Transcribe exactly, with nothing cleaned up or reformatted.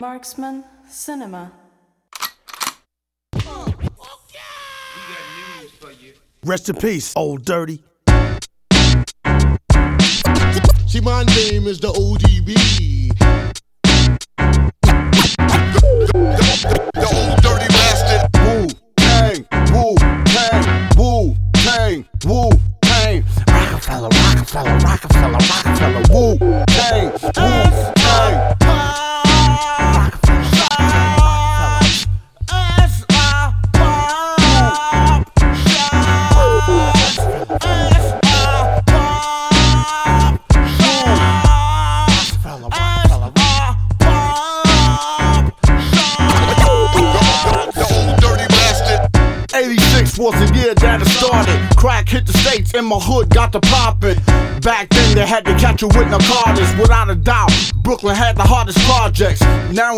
Marksman Cinema. Rest in peace, Old Dirty. See, my name is the O D B. The old dirty bastard. Wu Tang, Wu Tang, Wu Tang, Wu Tang. Rockefeller, Rockefeller, Rockefeller, Rockefeller, Wu Tang, Wu Tang. eighty-six was the year that it started. Crack hit the States and my hood got to poppin'. Back then they had to catch you with narcotics. Without a doubt, Brooklyn had the hardest projects. Now